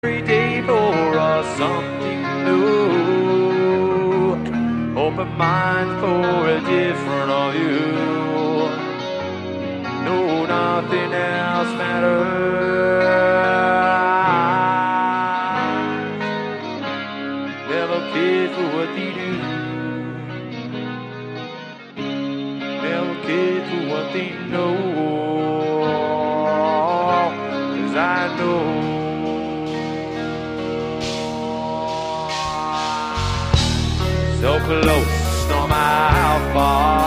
every day for something new. Open mind for a different view. No, nothing else matters. Never cared for what they do. Never cared for what they know. 'Cause I know so close, no matter how far.